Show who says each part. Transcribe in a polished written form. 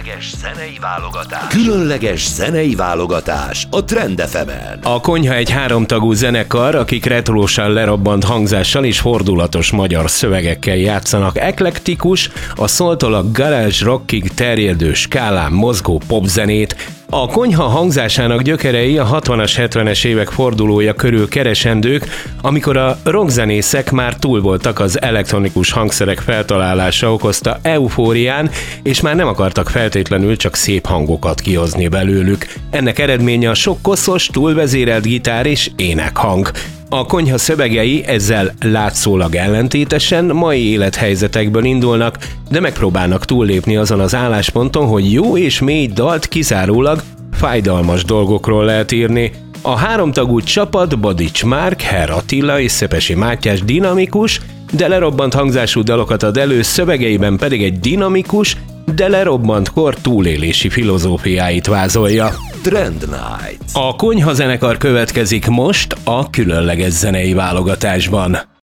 Speaker 1: Különleges zenei válogatás a Trend FM-en.
Speaker 2: A Konyha egy háromtagú zenekar, akik retrósan lerobbant hangzással és fordulatos magyar szövegekkel játszanak. Eklektikus, a soultól a garage rockig terjedő skálán mozgó popzenét. A Konyha hangzásának gyökerei a 60-as, 70-es évek fordulója körül keresendők, amikor a rockzenészek már túl voltak az elektronikus hangszerek feltalálása okozta eufórián, és már nem akartak feltétlenül csak szép hangokat kihozni belőlük. Ennek eredménye a sok koszos, túlvezérelt gitár és énekhang. A Konyha szövegei ezzel látszólag ellentétesen mai élethelyzetekből indulnak, de megpróbálnak túllépni azon az állásponton, hogy jó és mély dalt kizárólag fájdalmas dolgokról lehet írni. A háromtagú csapat Badics Márk, Herr Attila és Szepesi Mátyás dinamikus, de lerobbant hangzású dalokat ad elő, szövegeiben pedig egy dinamikus, de lerobbant kor túlélési filozófiáit vázolja.
Speaker 1: Trend Night.
Speaker 2: A Konyha zenekar következik most a különleges zenei válogatásban.